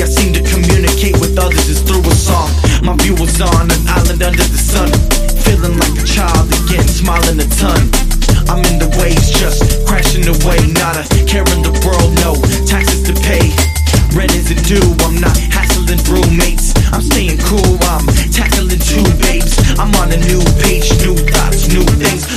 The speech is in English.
I seem to communicate with others is through a song. My view was on an island under the sun, feeling like a child again, smiling a ton. I'm in the waves, just crashing away, not a care in the world, no taxes to pay. Rent isn't due, I'm not hassling roommates. I'm staying cool, I'm tackling two babes. I'm on a new page, new thoughts, new things.